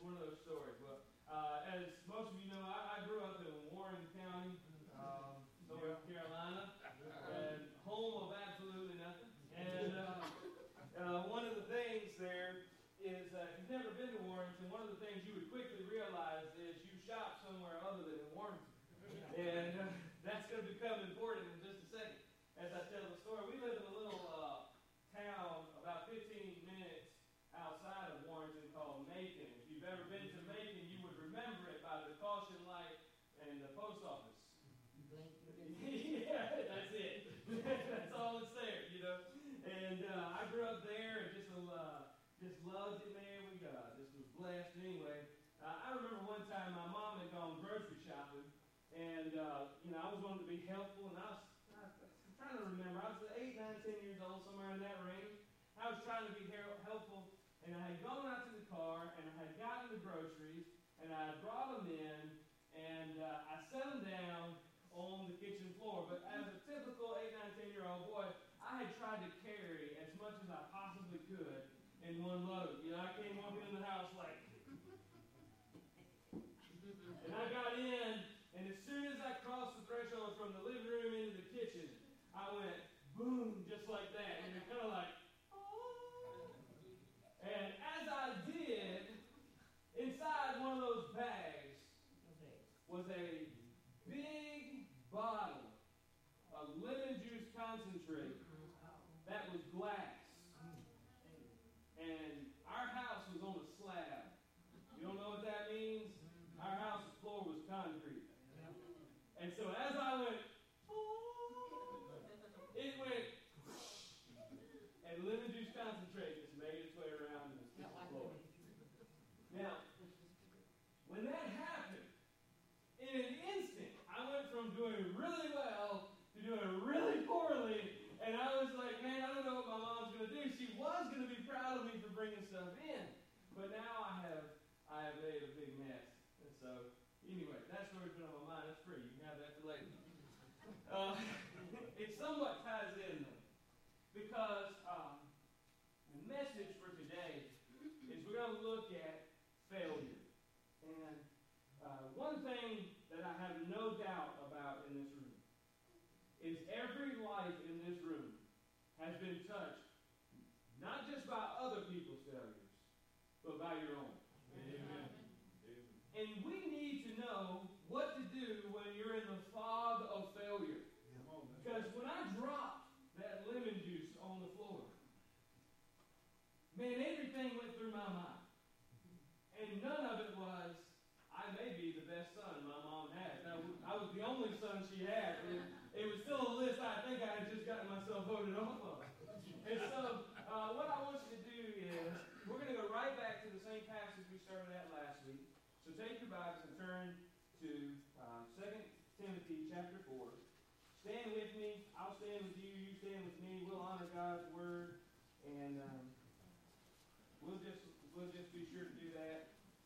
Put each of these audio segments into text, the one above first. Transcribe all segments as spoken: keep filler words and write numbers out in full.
one of those stories. Well, uh, as most of you know, I, I grew up in Warren County, um, North Carolina, and home of absolutely nothing. And uh, uh, one of the things there is, uh, if you've never been to Warrenton, one of the things you would quickly realize is you shop somewhere other than in Warrenton. And uh, that's going to become important in just a second as I tell the story. We live in a little uh, town about fifteen minutes outside of Warrenton called Macon. If you've ever been to Macon, you would remember it by the caution light and the post office. Yeah, that's it. That's all that's there, you know. And uh, I grew up there and just uh, just loved it, man. We uh, just was blessed anyway. Uh, I remember one time my mom had gone grocery shopping, and uh, you know I was wanting to be helpful, and I was, I was trying to remember. I was eight, nine, ten years old, somewhere in that range. I was trying to be helpful, and I had gone out to the car, and I had gotten the groceries, and I had brought them in, and uh, I set them down on the kitchen floor. But as a typical eight, nine, ten-year-old boy, I had tried to carry as much as I possibly could in one load. You know, I came walking in the house like, and I got in, and as soon as I crossed the threshold from the living room into the kitchen, I went boom, just like that, and you're kind of like, oh. And as I did, inside one of those bags was a big bottle of lemon juice concentrate that was glass. And our house was on a slab. You don't know what that means? Our house floor was concrete. And so as I went, it went, and lemon juice concentrate just made its way around the floor. Now, when that happened, in an instant, I went from doing really well to doing really poorly, and I was like, man, I don't know what my mom's going to do. She was going to be proud of me for bringing stuff in, but now I have I have made a big mess. And so, anyway, that story's been on my mind. That's free. You can have that for later. Uh, it somewhat ties in, though, because um, the message for today is we're going to look at failure. And uh, one thing that I have no doubt about in this room is every life in this room has been touched not just by other people's failures, but by your own. Amen. And we need to know what to do when you're in the fog of failure. Because when I dropped that lemon juice on the floor, man, everything went through my mind. And none of it was, I may be the best son my mom had. Now, I was the only son she had. It, it was still a list I think I had just gotten myself voted off of. And so, uh, what I want you to do is, we're going to go right back to the same passage we started at last week. So take your Bibles and turn to uh, Second Timothy chapter four. Stand with me. I'll stand with you. You stand with me. We'll honor God's word. And um, we'll just we'll just be sure to do that.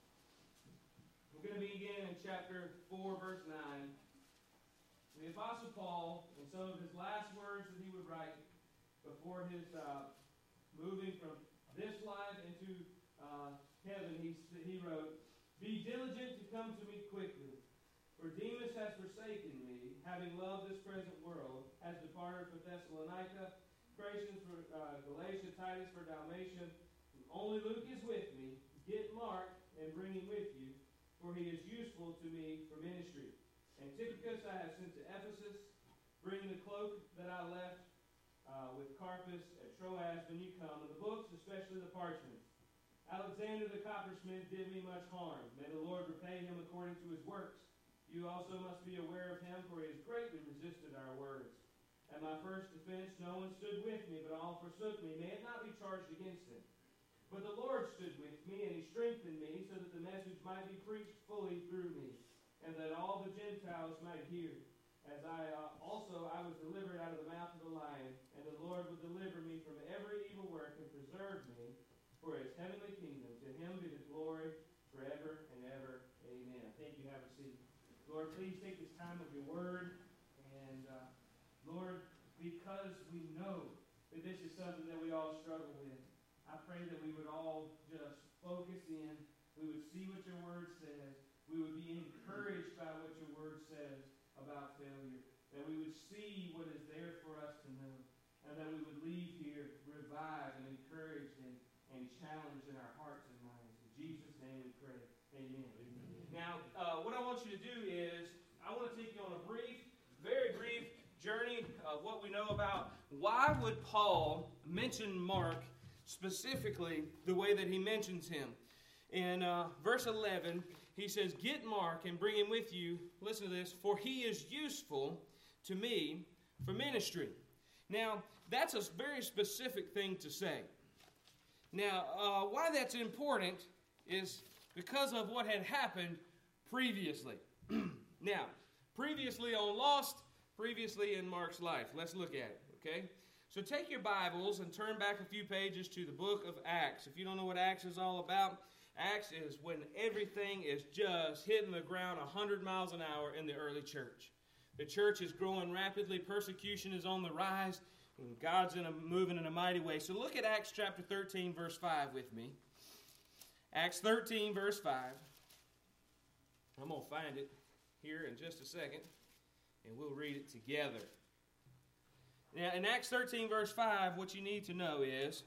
We're going to begin in chapter four, verse nine. The Apostle Paul, in some of his last words that he would write before his uh, moving from this life into uh, heaven, he, he wrote, "Be diligent to come to me quickly, for Demas has forsaken me, having loved this present world, has departed for Thessalonica, Crescens for uh, Galatia, Titus for Dalmatia. Only Luke is with me. Get Mark and bring him with you, for he is useful to me for ministry. And Tychicus I have sent to Ephesus. Bring the cloak that I left uh, with Carpus at Troas when you come, and the books, especially the parchments. Alexander the coppersmith did me much harm. May the Lord repay him according to his works. You also must be aware of him, for he has greatly resisted our words. At my first defense no one stood with me, but all forsook me. May it not be charged against him. But the Lord stood with me, and he strengthened me, so that the message might be preached fully through me, and that all the Gentiles might hear. As I uh, also I was delivered out of the mouth of the lion, and the Lord will deliver me from every evil work and preserve me for his heavenly kingdom. To him be the glory forever and ever. Amen." I think you have a seat. Lord, please take this time of your word, and uh, Lord, because we know that this is something that we all struggle with, I pray that we would all just focus in We would see what your word says. We would be encouraged by what your word says about failure. That we would see what is there for us to know. And that we would leave here revived and encouraged and, and challenged in our hearts and minds. In Jesus' name we pray. Amen. Amen. Now, uh, what I want you to do is, I want to take you on a brief, very brief journey of what we know about why would Paul mention Mark specifically the way that he mentions him. In uh, verse eleven, he says, "Get Mark and bring him with you." Listen to this. "For he is useful to me for ministry." Now, that's a very specific thing to say. Now, uh, why that's important is because of what had happened previously. Now, previously on Lost, previously in Mark's life. Let's look at it, okay? So take your Bibles and turn back a few pages to the book of Acts. If you don't know what Acts is all about, Acts is when everything is just hitting the ground one hundred miles an hour in the early church. The church is growing rapidly. Persecution is on the rise. And God's in a, moving in a mighty way. So look at Acts chapter thirteen, verse five with me. Acts thirteen, verse five. I'm going to find it here in just a second, and we'll read it together. Now, in Acts thirteen, verse five, what you need to know is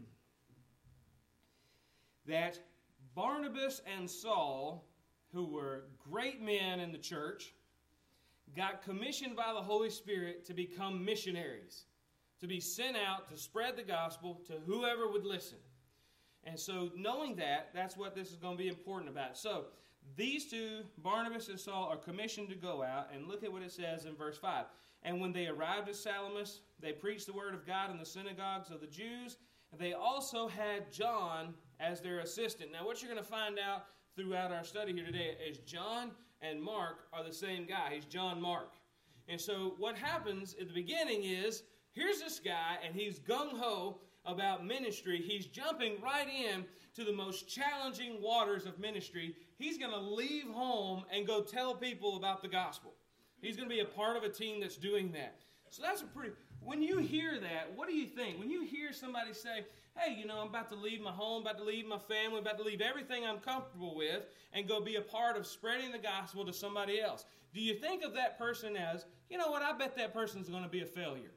that Barnabas and Saul, who were great men in the church, got commissioned by the Holy Spirit to become missionaries, to be sent out to spread the gospel to whoever would listen. And so knowing that, that's what this is going to be important about. So these two, Barnabas and Saul, are commissioned to go out, and look at what it says in verse five. "And when they arrived at Salamis, they preached the word of God in the synagogues of the Jews, and they also had John as their assistant." Now what you're going to find out throughout our study here today is John and Mark are the same guy. He's John Mark. And so what happens at the beginning is, here's this guy, and he's gung-ho about ministry. He's jumping right in to the most challenging waters of ministry. He's going to leave home and go tell people about the gospel. He's going to be a part of a team that's doing that. So that's a pretty... When you hear that, what do you think? When you hear somebody say, hey, you know, I'm about to leave my home, about to leave my family, about to leave everything I'm comfortable with and go be a part of spreading the gospel to somebody else, do you think of that person as, you know what, I bet that person's going to be a failure?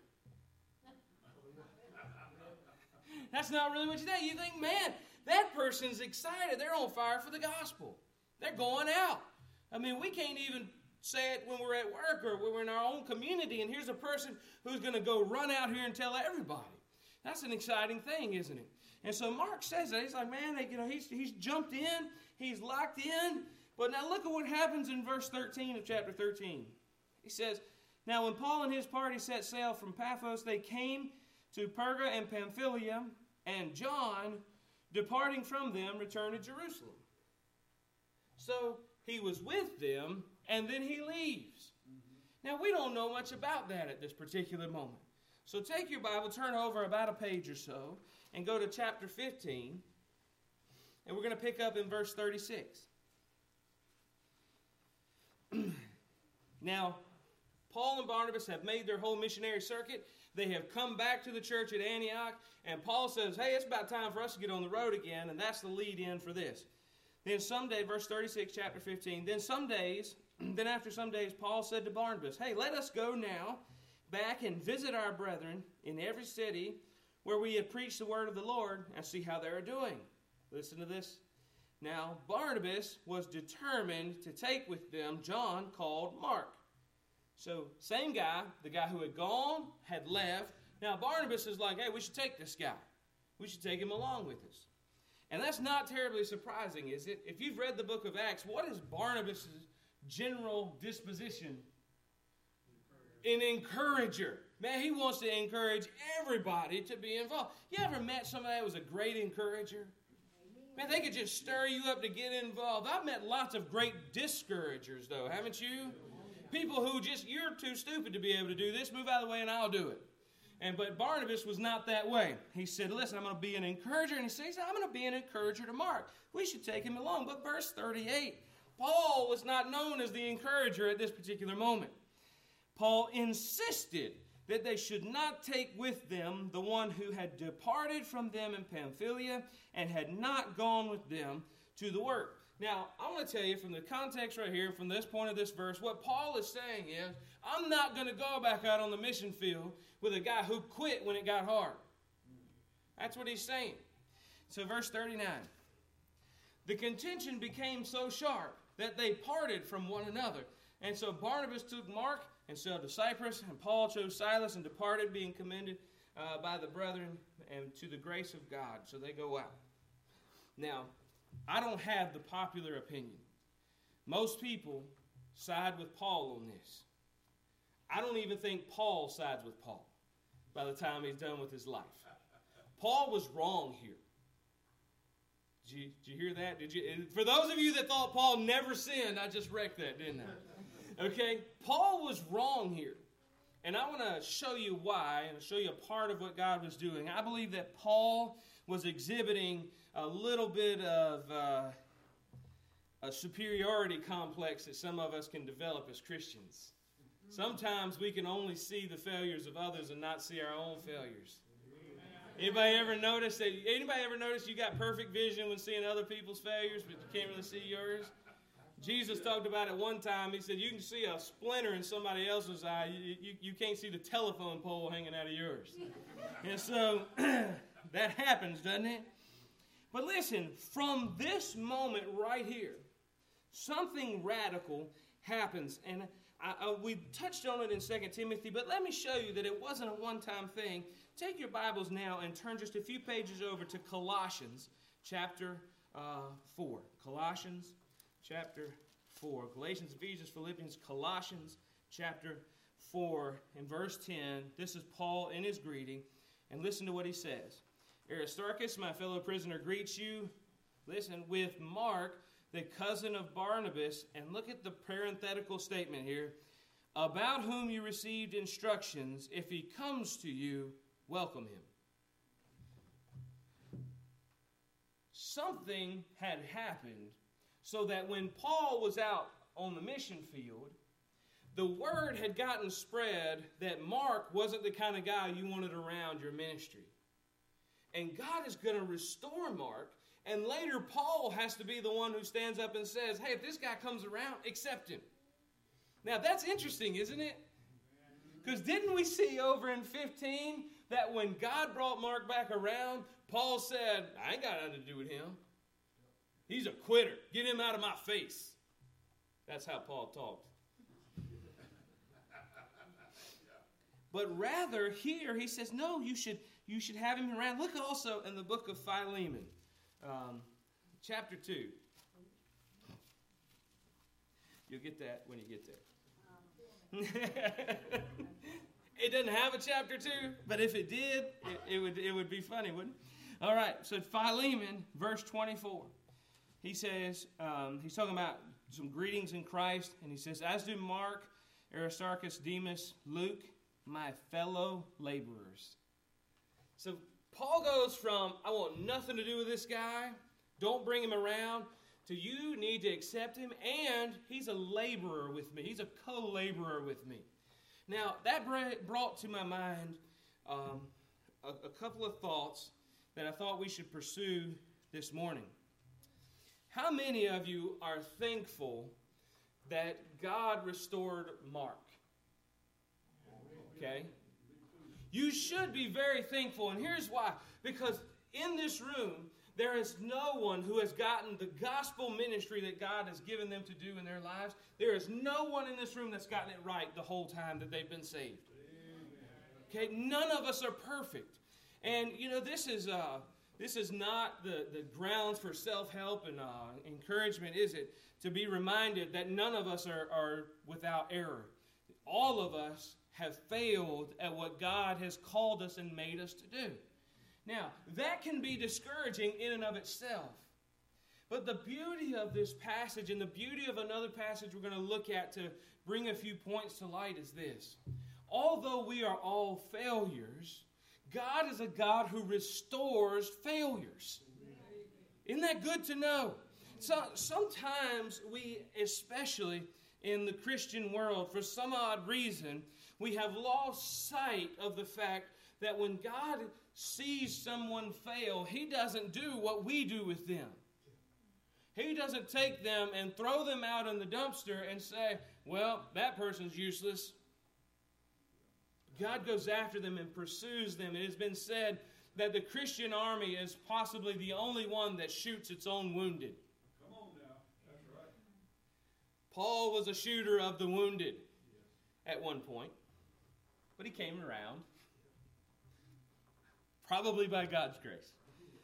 That's not really what you think. You think, man, that person's excited. They're on fire for the gospel. They're going out. I mean, we can't even say it when we're at work or when we're in our own community, and here's a person who's going to go run out here and tell everybody. That's an exciting thing, isn't it? And so Mark says that. He's like, man, you know, he's, he's jumped in. He's locked in. But now look at what happens in verse thirteen of chapter thirteen. He says, "Now when Paul and his party set sail from Paphos, they came to Perga and Pamphylia, and John, departing from them, returned to Jerusalem." So he was with them, and then he leaves. Mm-hmm. Now, we don't know much about that at this particular moment. So take your Bible, turn over about a page or so, and go to chapter fifteen, and we're going to pick up in verse thirty-six. Now, Paul and Barnabas have made their whole missionary circuit. They have come back to the church at Antioch, and Paul says, hey, it's about time for us to get on the road again, and that's the lead-in for this. Then some day, verse thirty-six, chapter fifteen, then some days, then after some days, Paul said to Barnabas, hey, let us go now back and visit our brethren in every city where we have preached the word of the Lord and see how they are doing. Listen to this. Now, Barnabas was determined to take with them John called Mark. So, same guy, the guy who had gone, had left. Now, Barnabas is like, hey, we should take this guy. We should take him along with us. And that's not terribly surprising, is it? If you've read the book of Acts, what is Barnabas' general disposition? An encourager. Man, he wants to encourage everybody to be involved. You ever met somebody that was a great encourager? Man, they could just stir you up to get involved. I've met lots of great discouragers, though, haven't you? People who just, you're too stupid to be able to do this. Move out of the way and I'll do it. And but Barnabas was not that way. He said, listen, I'm going to be an encourager. And he says, I'm going to be an encourager to Mark. We should take him along. But verse thirty-eight, Paul was not known as the encourager at this particular moment. Paul insisted that they should not take with them the one who had departed from them in Pamphylia and had not gone with them to the work. Now, I want to tell you from the context right here, from this point of this verse, what Paul is saying is, I'm not going to go back out on the mission field with a guy who quit when it got hard. That's what he's saying. So verse thirty-nine. The contention became so sharp that they parted from one another. And so Barnabas took Mark and sailed to Cyprus, and Paul chose Silas and departed, being commended uh, by the brethren and to the grace of God. So they go out. Now, I don't have the popular opinion. Most people side with Paul on this. I don't even think Paul sides with Paul by the time he's done with his life. Paul was wrong here. Did you, did you hear that? Did you? For those of you that thought Paul never sinned, I just wrecked that, didn't I? Okay? Paul was wrong here. And I want to show you why, and show you a part of what God was doing. I believe that Paul was exhibiting a little bit of uh, a superiority complex that some of us can develop as Christians. Sometimes we can only see the failures of others and not see our own failures. Anybody ever notice that? Anybody ever notice you got perfect vision when seeing other people's failures, but you can't really see yours? Jesus talked about it one time. He said, you can see a splinter in somebody else's eye. You, you, you can't see the telephone pole hanging out of yours. And so that happens, doesn't it? But listen, from this moment right here, something radical happens. And I, I, we touched on it in Second Timothy, but let me show you that it wasn't a one-time thing. Take your Bibles now and turn just a few pages over to Colossians chapter uh, four. Colossians chapter four. Galatians, Ephesians, Philippians, Colossians chapter four and verse ten. This is Paul in his greeting. And listen to what he says. Aristarchus, my fellow prisoner, greets you. Listen, with Mark, the cousin of Barnabas. And look at the parenthetical statement here. About whom you received instructions. If he comes to you, welcome him. Something had happened so that when Paul was out on the mission field, the word had gotten spread that Mark wasn't the kind of guy you wanted around your ministry. And God is going to restore Mark, and later Paul has to be the one who stands up and says, hey, if this guy comes around, accept him. Now that's interesting, isn't it? Because didn't we see over in fifteen that when God brought Mark back around, Paul said, I ain't got nothing to do with him. He's a quitter. Get him out of my face. That's how Paul talked. But rather, here he says, no, you should, you should have him around. Look also in the book of Philemon, um, chapter two. You'll get that when you get there. It doesn't have a chapter two, but if it did, it, it would it would be funny, wouldn't it? All right, so Philemon, verse twenty-four. He says, um, he's talking about some greetings in Christ, and he says, as do Mark, Aristarchus, Demas, Luke, my fellow laborers. So Paul goes from, I want nothing to do with this guy, don't bring him around, to you need to accept him, and he's a laborer with me. He's a co-laborer with me. Now, that brought to my mind um, a, a couple of thoughts that I thought we should pursue this morning. How many of you are thankful that God restored Mark? Okay? You should be very thankful, and here's why. Because in this room, there is no one who has gotten the gospel ministry that God has given them to do in their lives. There is no one in this room that's gotten it right the whole time that they've been saved. Okay, none of us are perfect. And, you know, this is uh, this is not the, the grounds for self-help and uh, encouragement, is it? To be reminded that none of us are, are without error. All of us have failed at what God has called us and made us to do. Now, that can be discouraging in and of itself. But the beauty of this passage and the beauty of another passage we're going to look at to bring a few points to light is this. Although we are all failures, God is a God who restores failures. Isn't that good to know? So sometimes we, especially in the Christian world, for some odd reason, we have lost sight of the fact that when God sees someone fail, He doesn't do what we do with them. He doesn't take them and throw them out in the dumpster and say, well, that person's useless. God goes after them and pursues them. It has been said that the Christian army is possibly the only one that shoots its own wounded. Come on now. That's right. Paul was a shooter of the wounded at one point, but he came around. Probably by God's grace.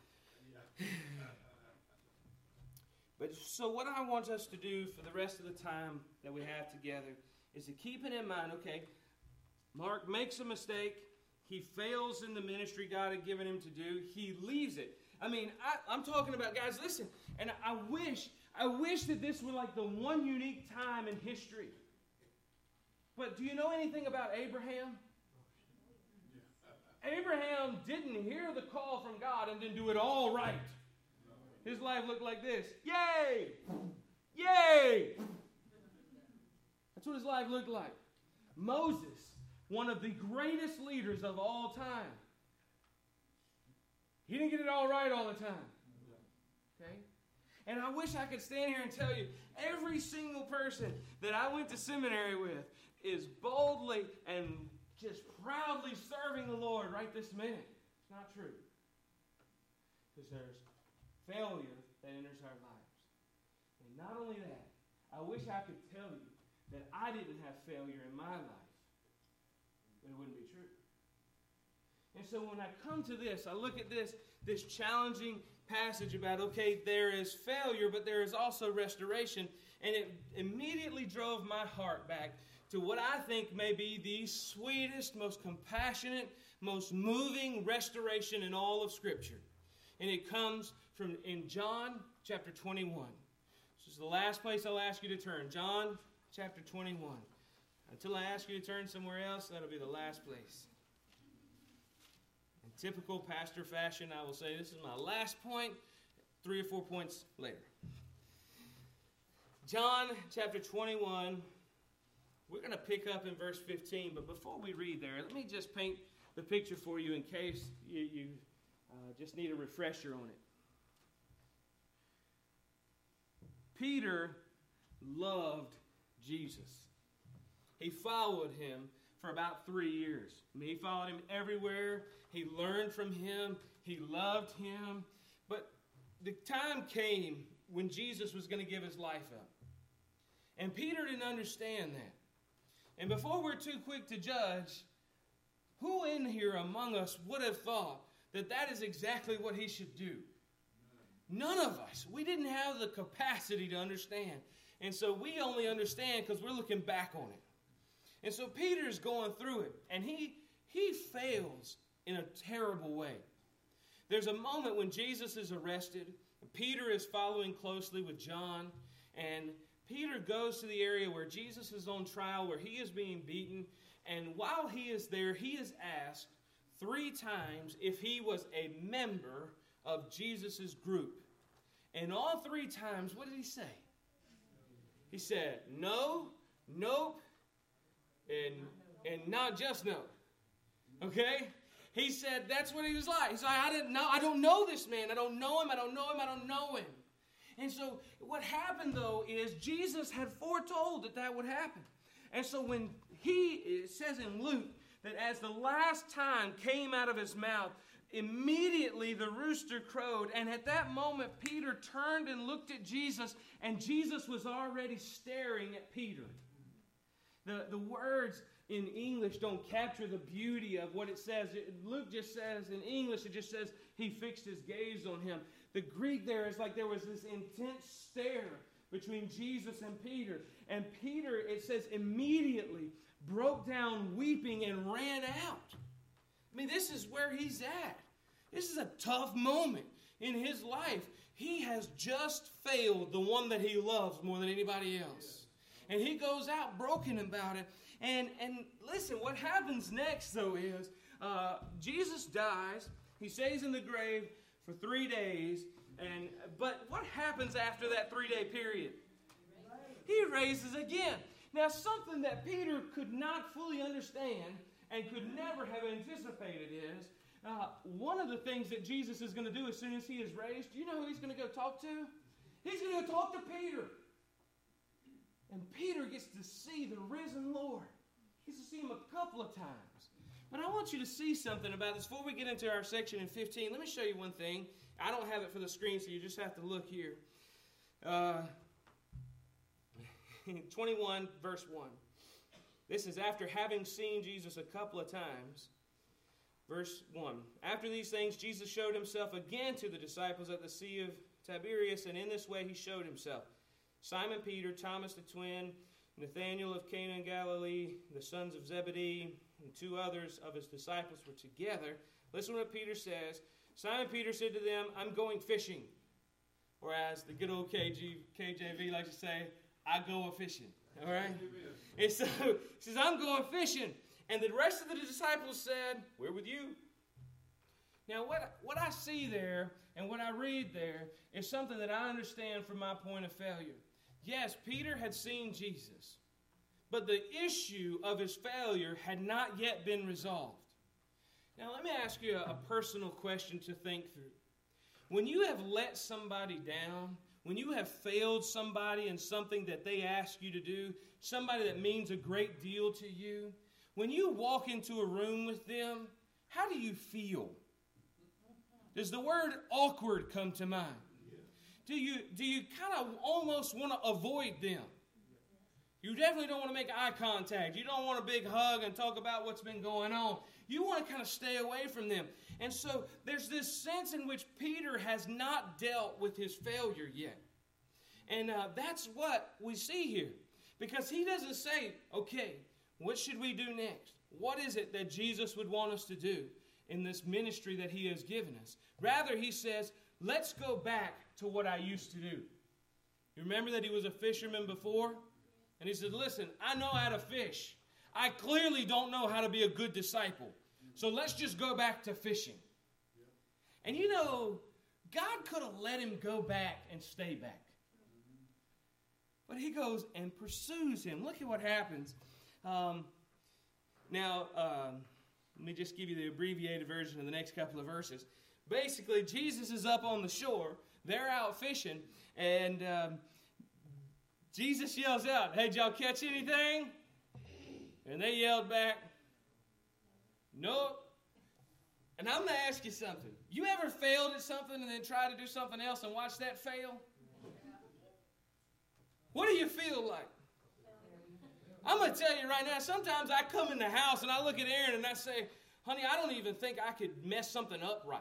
But so what I want us to do for the rest of the time that we have together is to keep it in mind, okay, Mark makes a mistake. He fails in the ministry God had given him to do. He leaves it. I mean, I, I'm talking about, guys, listen, and I wish, I wish that this were like the one unique time in history. But do you know anything about Abraham? Abraham didn't hear the call from God and then do it all right. His life looked like this. Yay! Yay! That's what his life looked like. Moses, one of the greatest leaders of all time. He didn't get it all right all the time. Okay? And I wish I could stand here and tell you, every single person that I went to seminary with is boldly and just proudly serving the Lord right this minute. It's not true. Because there's failure that enters our lives. And not only that, I wish I could tell you that I didn't have failure in my life. But it wouldn't be true. And so when I come to this, I look at this, this challenging passage about, okay, there is failure, but there is also restoration. And it immediately drove my heart back to what I think may be the sweetest, most compassionate, most moving restoration in all of Scripture. And it comes from in John chapter twenty-one. This is the last place I'll ask you to turn. John chapter twenty-one. Until I ask you to turn somewhere else, that'll be the last place. In typical pastor fashion, I will say this is my last point, three or four points later. John chapter twenty-one. We're going to pick up in verse fifteen, but before we read there, let me just paint the picture for you in case you, you uh, just need a refresher on it. Peter loved Jesus. He followed him for about three years. I mean, he followed him everywhere. He learned from him. He loved him. But the time came when Jesus was going to give his life up. And Peter didn't understand that. And before we're too quick to judge, who in here among us would have thought that that is exactly what he should do? None of us. We didn't have the capacity to understand. And so we only understand because we're looking back on it. And so Peter's going through it. And he, he fails in a terrible way. There's a moment when Jesus is arrested. Peter is following closely with John. And Peter goes to the area where Jesus is on trial, where he is being beaten. And while he is there, he is asked three times if he was a member of Jesus' group. And all three times, what did he say? He said, no, nope, and, and not just no. Okay? He said that's what he was like. He's like, I didn't know, I don't know this man. I don't know him, I don't know him, I don't know him. And so what happened, though, is Jesus had foretold that that would happen. And so when he, it says in Luke, that as the last time came out of his mouth, immediately the rooster crowed. And at that moment, Peter turned and looked at Jesus, and Jesus was already staring at Peter. The, the words in English don't capture the beauty of what it says. It, Luke just says, in English, it just says he fixed his gaze on him. The Greek there is like there was this intense stare between Jesus and Peter. And Peter, it says, immediately broke down weeping and ran out. I mean, this is where he's at. This is a tough moment in his life. He has just failed the one that he loves more than anybody else. And he goes out broken about it. And, and listen, what happens next, though, is uh, Jesus dies. He stays in the grave for three days. And but what happens after that three-day period? He raises again. Now, something that Peter could not fully understand and could never have anticipated is, uh, one of the things that Jesus is going to do as soon as he is raised, do you know who he's going to go talk to? He's going to go talk to Peter. And Peter gets to see the risen Lord. He gets to see him a couple of times. But I want you to see something about this. Before we get into our section in fifteen, let me show you one thing. I don't have it for the screen, so you just have to look here. Uh, twenty-one, verse one. This is after having seen Jesus a couple of times. Verse one. After these things, Jesus showed himself again to the disciples at the Sea of Tiberias, and in this way he showed himself. Simon Peter, Thomas the twin, Nathanael of Cana in Galilee, the sons of Zebedee, and two others of his disciples were together. Listen to what Peter says. Simon Peter said to them, I'm going fishing. Or as the good old K G, K J V likes to say, I go a-fishing. All right? And so he says, I'm going fishing. And the rest of the disciples said, we're with you. Now, what, what I see there and what I read there is something that I understand from my point of failure. Yes, Peter had seen Jesus, but the issue of his failure had not yet been resolved. Now, let me ask you a, a personal question to think through. When you have let somebody down, when you have failed somebody in something that they ask you to do, somebody that means a great deal to you, when you walk into a room with them, how do you feel? Does the word awkward come to mind? Do you, do you kind of almost want to avoid them? You definitely don't want to make eye contact. You don't want a big hug and talk about what's been going on. You want to kind of stay away from them. And so there's this sense in which Peter has not dealt with his failure yet. And uh, that's what we see here. Because he doesn't say, okay, what should we do next? What is it that Jesus would want us to do in this ministry that he has given us? Rather, he says, let's go back to what I used to do. You remember that he was a fisherman before? And he said, listen, I know how to fish. I clearly don't know how to be a good disciple. So let's just go back to fishing. And you know, God could have let him go back and stay back. But he goes and pursues him. Look at what happens. Um, now, um, let me just give you the abbreviated version of the next couple of verses. Basically, Jesus is up on the shore. They're out fishing. And um, Jesus yells out, hey, did y'all catch anything? And they yelled back, nope. And I'm going to ask you something. You ever failed at something and then tried to do something else and watch that fail? What do you feel like? I'm going to tell you right now, sometimes I come in the house and I look at Erin and I say, honey, I don't even think I could mess something up right.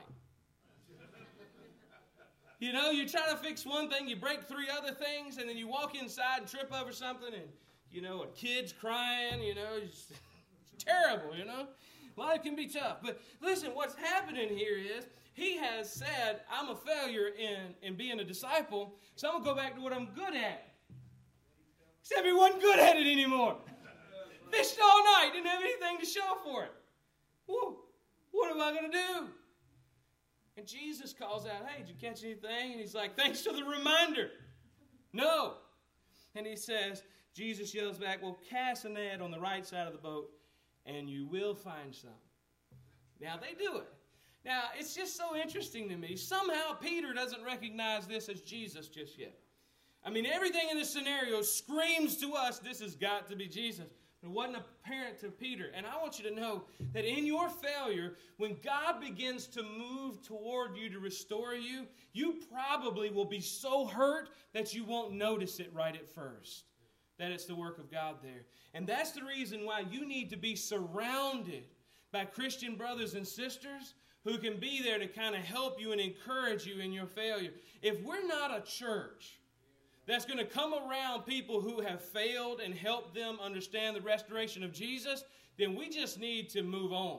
You know, you try to fix one thing, you break three other things, and then you walk inside and trip over something, and, you know, a kid's crying, you know, it's, it's terrible, you know. Life can be tough. But listen, what's happening here is he has said, I'm a failure in, in being a disciple, so I'm going to go back to what I'm good at. Except he wasn't good at it anymore. Fished all night, didn't have anything to show for it. Whoa, what am I going to do? And Jesus calls out, hey, did you catch anything? And he's like, thanks for the reminder. No. And he says, Jesus yells back, well, cast a net on the right side of the boat, and you will find some. Now, they do it. Now, it's just so interesting to me. Somehow, Peter doesn't recognize this as Jesus just yet. I mean, everything in this scenario screams to us, this has got to be Jesus. It wasn't apparent to Peter. And I want you to know that in your failure, when God begins to move toward you to restore you, you probably will be so hurt that you won't notice it right at first. That it's the work of God there. And that's the reason why you need to be surrounded by Christian brothers and sisters who can be there to kind of help you and encourage you in your failure. If we're not a church that's going to come around people who have failed and help them understand the restoration of Jesus, then we just need to move on.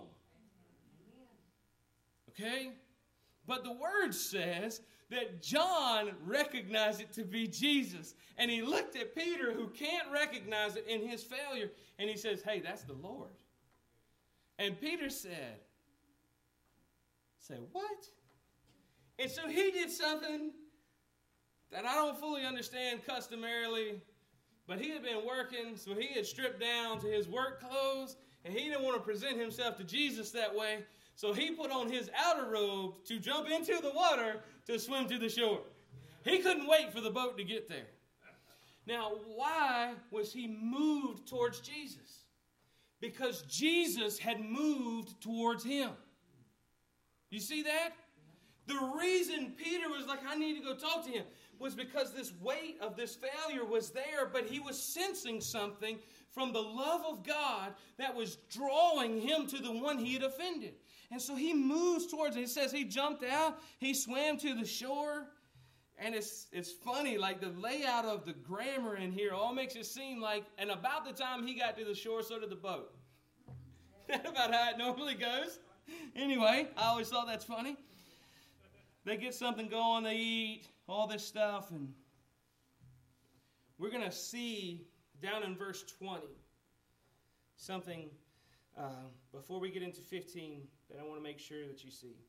Okay? But the Word says that John recognized it to be Jesus. And he looked at Peter, who can't recognize it in his failure, and he says, hey, that's the Lord. And Peter said, say, what? And so he did something that I don't fully understand customarily, but he had been working, so he had stripped down to his work clothes, and he didn't want to present himself to Jesus that way, so he put on his outer robe to jump into the water to swim to the shore. He couldn't wait for the boat to get there. Now, why was he moved towards Jesus? Because Jesus had moved towards him. You see that? The reason Peter was like, I need to go talk to him, was because this weight of this failure was there, but he was sensing something from the love of God that was drawing him to the one he had offended. And so he moves towards it. It says he jumped out, he swam to the shore. And it's it's funny, like the layout of the grammar in here all makes it seem like, and about the time he got to the shore, so did the boat. That's about how it normally goes. Anyway, I always thought that's funny. They get something going, they eat, all this stuff, and we're going to see down in verse twenty something uh, before we get into fifteen that I want to make sure that you see.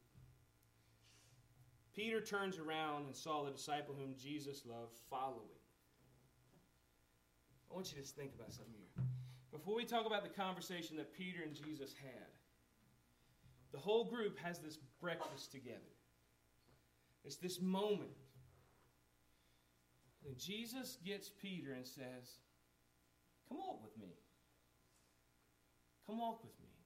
Peter turns around and saw the disciple whom Jesus loved following. I want you to think about something here. Before we talk about the conversation that Peter and Jesus had, the whole group has this breakfast together. It's this moment. And Jesus gets Peter and says, come walk with me. Come walk with me.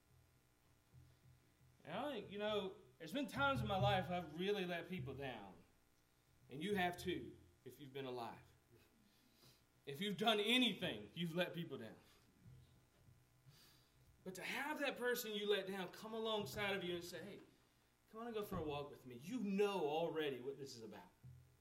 And I think, you know, there's been times in my life I've really let people down. And you have too, if you've been alive. If you've done anything, you've let people down. But to have that person you let down come alongside of you and say, hey, come on and go for a walk with me. You know already what this is about.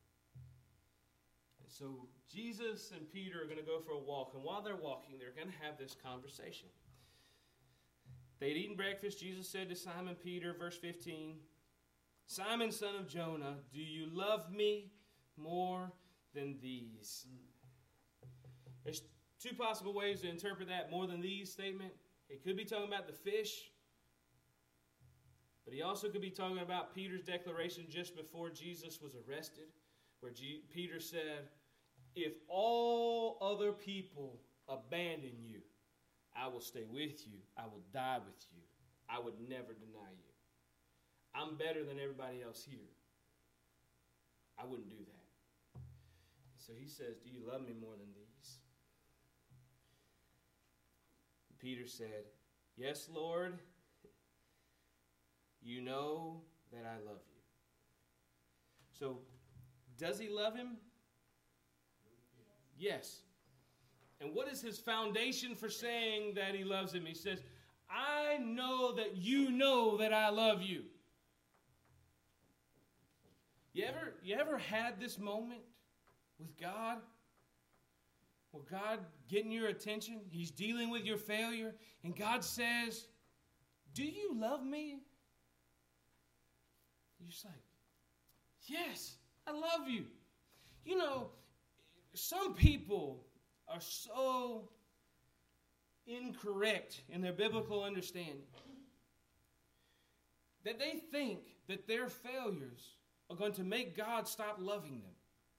And so Jesus and Peter are going to go for a walk. And while they're walking, they're going to have this conversation. They'd eaten breakfast. Jesus said to Simon Peter, verse fifteen, Simon, son of Jonah, do you love me more than these? There's two possible ways to interpret that more than these statement. It could be talking about the fish, but he also could be talking about Peter's declaration just before Jesus was arrested, where G- Peter said, if all other people abandon you, I will stay with you. I will die with you. I would never deny you. I'm better than everybody else here. I wouldn't do that. So he says, do you love me more than these? Peter said, yes, Lord, you know that I love you. So, does he love him? Yes. And what is his foundation for saying that he loves him? He says, I know that you know that I love you. You ever, you ever had this moment with God? Well, God getting your attention, he's dealing with your failure, and God says, do you love me? You're just like, yes, I love you. You know, some people are so incorrect in their biblical understanding that they think that their failures are going to make God stop loving them.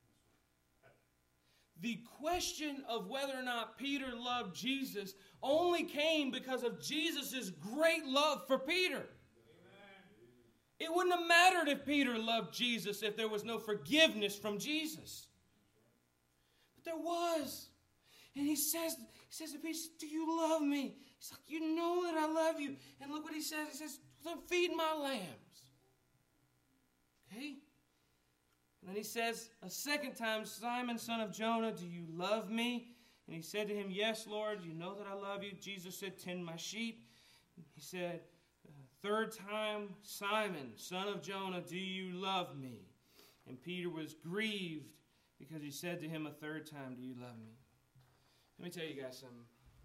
The question of whether or not Peter loved Jesus only came because of Jesus' great love for Peter. Amen. It wouldn't have mattered if Peter loved Jesus if there was no forgiveness from Jesus. But there was. And he says, he says to Peter, do you love me? He's like, you know that I love you. And look what he says. He says, then feed my lambs. Okay? And then he says a second time, Simon, son of Jonah, do you love me? And he said to him, yes, Lord, you know that I love you. Jesus said, tend my sheep. He said, third time, Simon, son of Jonah, do you love me? And Peter was grieved because he said to him a third time, do you love me? Let me tell you guys something.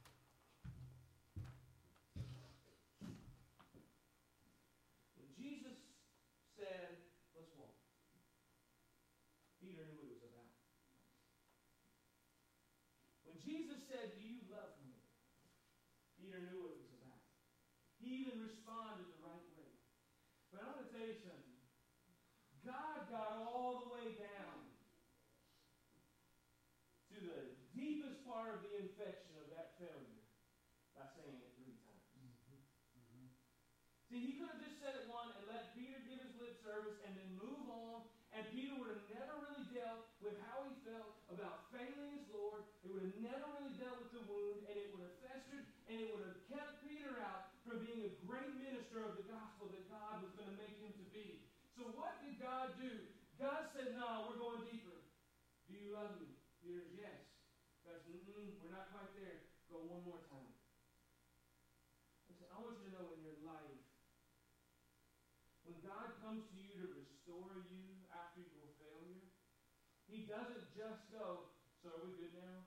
When Jesus said, let's walk, Peter knew what it was about. When Jesus said, do you love me? Peter knew what it was about. He even responded the right way. But I'm going to tell you something. God got all the way down to the deepest part of the infection of that failure by saying it three times. Mm-hmm. Mm-hmm. See, he could have just said it one and let Peter give his lip service and then move on, and Peter would have never really with how he felt about failing his Lord. It would have never really dealt with the wound, and it would have festered, and it would have kept Peter out from being a great minister of the gospel that God was going to make him to be. So what did God do? God said, no, we're going deeper. Do you love me? Peter's yes. God said, mm-mm, we're not quite there. Go one more time. Listen, I want you to know in your life, when God comes to you to restore you after your failure, he doesn't just go, so are we good now?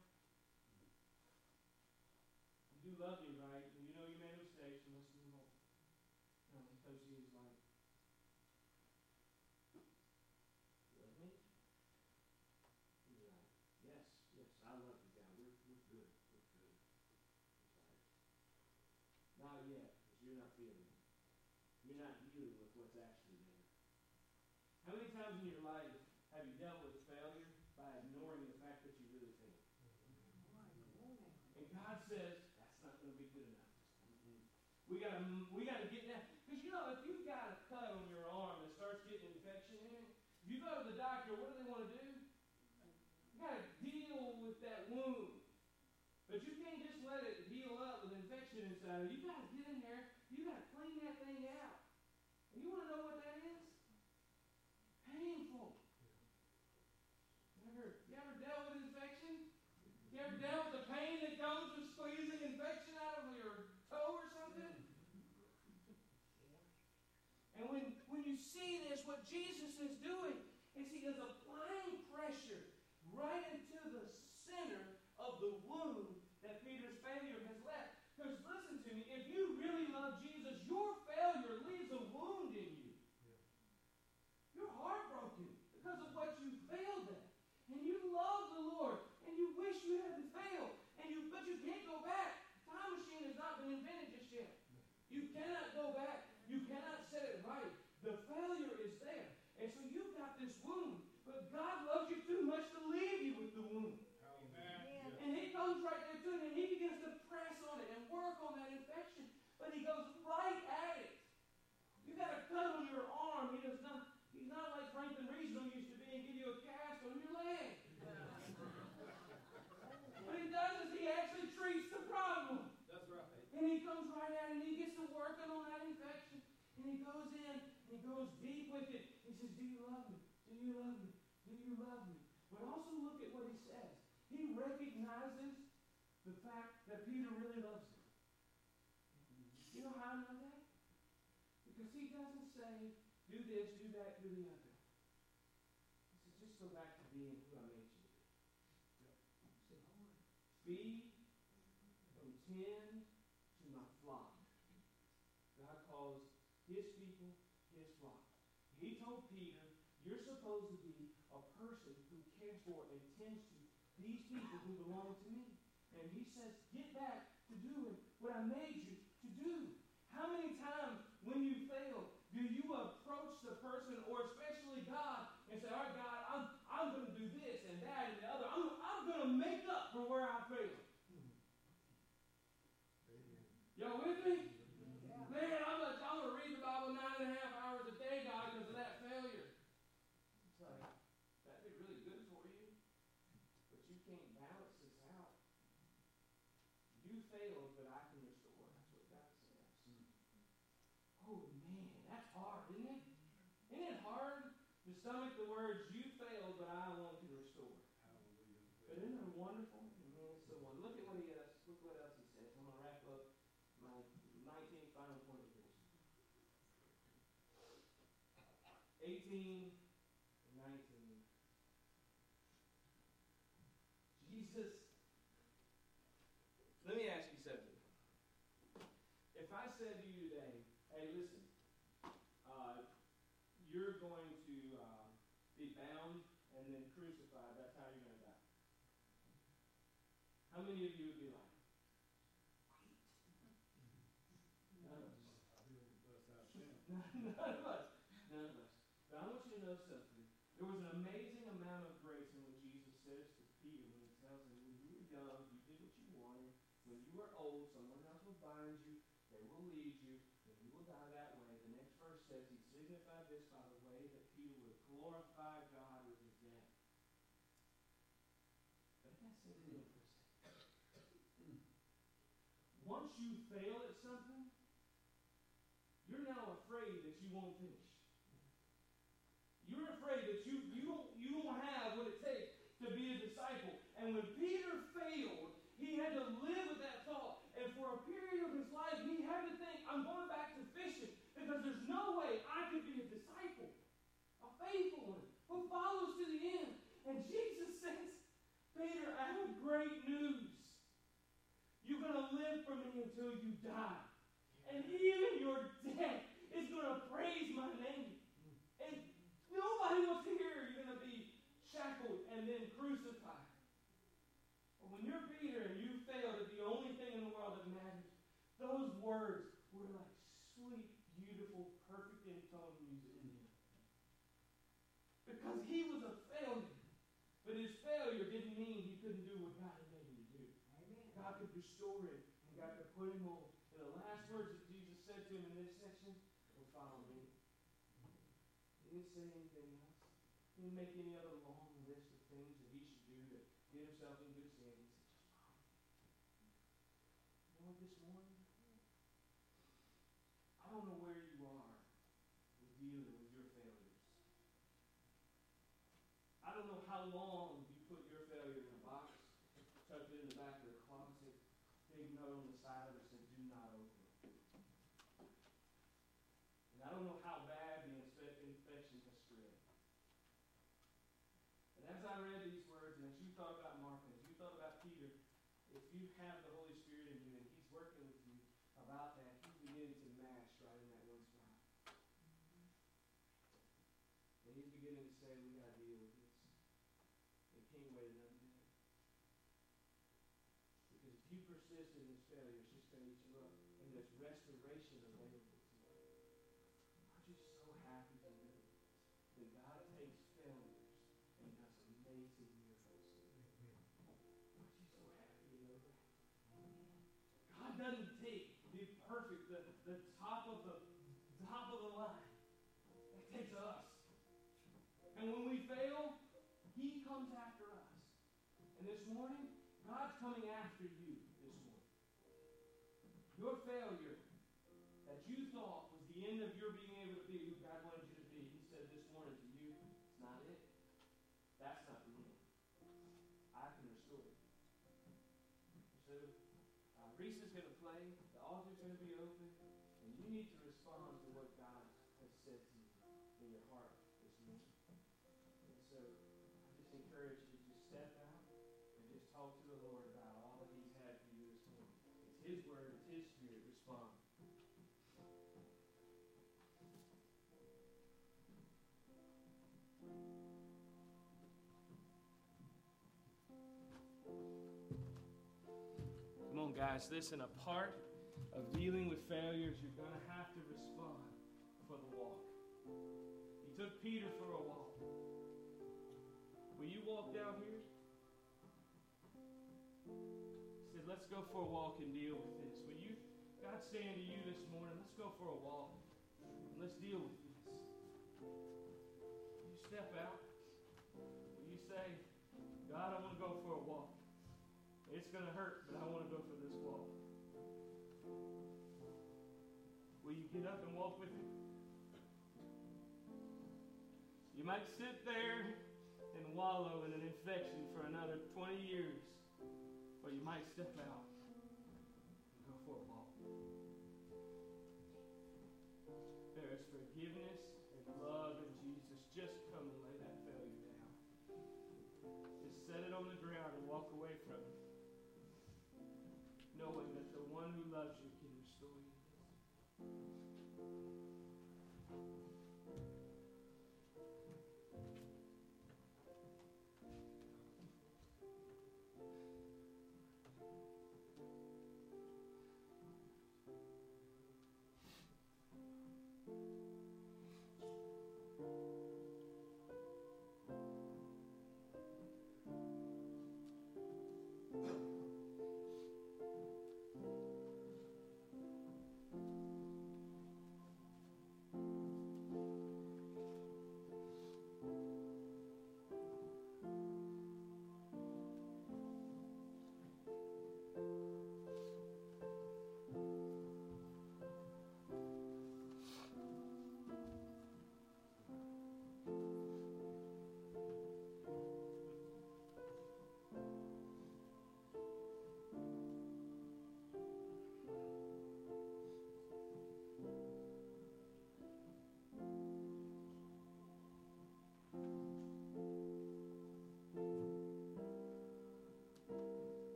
You do love me, right? And you know you made a mistake, so let's move on. No, he comes to you, he's like, you love me? He's like, yes, yes, I love you, God. We're, we're good. We're good. He's like, not yet, because you're not feeling it. You're not dealing with what's actually there. How many times in your life have you dealt with failure by ignoring the fact that you really failed? And God says, that's not going to be good enough. We got to we got to get that. Because, you know, if you've got a cut on your arm that starts getting infection in it, if you go to the doctor, what do they want to do? You got to deal with that wound. But you can't just let it heal up with infection inside. You got to get in there. You got to clean that thing out. And you want to know what that is? Painful. You ever, you ever dealt with infection? You ever dealt with the pain that comes with squeezing infection out of your toe or something? And when, when you see this, what Jesus is doing is he is applying pressure right into the center of the wound that Peter's failure has left. Because listen to me, if you really love Jesus, your failure leaves a wound in you. You're heartbroken because of what you failed at. And you love the Lord, and you wish you hadn't failed, and you but you can't go back. The time machine has not been invented just yet. You cannot go back. You cannot set it right. The failure is there. And so you've got this wound, but God loves you too much to leave you with the wound. Amen. And he comes right there to it, and he begins to press on it and work on that infection. But he goes right at it. You got a cut on your arm. He does not, he's not like Franklin Regional used to be and give you a cast on your leg. What he does is he actually treats the problem. That's right. And he comes right at it, and he gets to working on that infection. And he goes in, and he goes deep with it. He says, do you love me? Do you love me? Do you love me? But also look at what he says. He recognizes the fact that Peter really loves him. You know how I know that? Because he doesn't say, do this, do that, do the other. He says, just go back to being who I made you to be. Feed and tend to my flock. God calls his people his flock. He told Peter, you're supposed to be a person who cares for and tends to these people who belong to me. And he says, get back to doing what I made you to do. How many times when you fail do you approach the person, or especially God, and say, all right, God, I'm, I'm going to do this and that and the other. I'm, I'm going to make up for where I failed. Y'all with me? Yeah. Man, I'm going I'm to read the Bible nine and a half hours a day, God, because of that failure. It's like, that'd be really good for you, but you can't balance this out. You failed, but I can restore. That's what God says. Oh, man, that's hard, isn't it? Isn't it hard to stomach the words, you failed, but I want to restore? Hallelujah. But isn't it wonderful? Man, it's so wonderful. Look at what he else, look what else he says. I'm going to wrap up my nineteenth final point of this. eighteen and nineteen. Jesus, let me ask you something. If I said to you today, hey, listen, uh, you're going to uh, be bound and then crucified, that's how you're going to die. How many of you would be like, none of us. None of us. None of us. But I want you to know something. There was an amazing amount of grace in what Jesus says to Peter when he tells him, when you were young, you did what you wanted. When you were old, someone else will bind you. They will lead you. And you will die that way. The next verse says he signified this by the way that Peter would glorify God with his death. Sit still for a second. Once you fail at something, you're now afraid that you won't finish. You're afraid that you, you, don't, you don't have what it takes to be a disciple. And when Peter failed, he had to live with that thought. And for a period of his life, he had to think, I'm going back to fishing because there's no way I could be a disciple, a faithful one, who follows to the end. And Jesus says, Peter, I have great news. You're going to live for me until you die. And even your death is going to praise my name. And nobody wants to hear you're going to be shackled and then crucified. But when you're Peter and you failed at the only thing in the world that matters, those words were like sweet, beautiful, perfect in tone music in him. Because he was a failure. But his failure didn't mean he couldn't do what God had made him to do. Amen. God could restore him, and God could put him on. And the last words that Jesus said to him in this section were, follow me. He didn't say anything else. He didn't make any other long list of things that he should do to get himself in good standing. He said, just follow me. You know what, this morning, I don't know where you are with dealing with your failures. I don't know how long you put your failure in a box, tucked it in the back of the closet, big note on the side of it said, do not open it. And I don't know how bad the infection has spread. And as I read these words, and as you thought about Mark, and as you thought about Peter, if you have the Holy Spirit in you and he's working with you about that, he's beginning to mash right in that one spot. And he's beginning to say, we got to deal with this. We can't wait another day. Because if you persist in this failure, it's just going to eat you up. And there's restoration available to you. Aren't you so happy to know that God takes failures and does amazing miracles? Aren't you so happy to know that? God doesn't take the perfect, the, the top of the top of the line. It takes us. And when we fail, he comes after us. And this morning, God's coming after you this morning. Your failure that you thought was the end of your being able to be who God wanted you to be, he said this morning to you, it's not it. That's not the end. I can restore it. So, uh, Reese is going to play. The altar's going to be open. And you need to respond to what God has said to you in your heart this morning. And so, I just encourage you to just step out and just talk to the Lord about all that he's had for you this morning. It's his word, it's his spirit. Respond. Come on, guys. Listen, a part of dealing with failures, you're going to have to respond for the walk. He took Peter for a walk. Will you walk down here? He said, let's go for a walk and deal with this. Will you, God's saying to you this morning, let's go for a walk and let's deal with this. Will you step out? Will you say, God, I want to go for a walk. It's going to hurt, but I want to go for this walk. Will you get up and walk with me? You might sit there and wallow in an infection for another twenty years, or you might step out and go for a walk. There is forgiveness and love in Jesus. Just come and lay that failure down. Just set it on the ground and walk away from it, knowing that the one who loves you can restore you.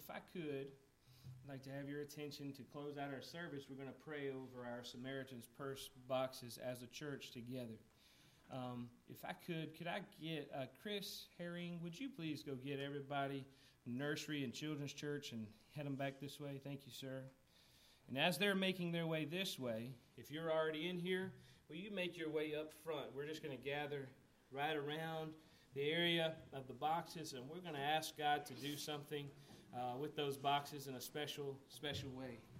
if I could, I'd like to have your attention to close out our service. We're going to pray over our Samaritan's Purse boxes as a church together. Um, if I could, could I get uh, Chris Herring, would you please go get everybody from nursery and children's church and head them back this way? Thank you, sir. And as they're making their way this way, if you're already in here, will you make your way up front? We're just going to gather right around the area of the boxes, and we're going to ask God to do something uh, with those boxes in a special, special way.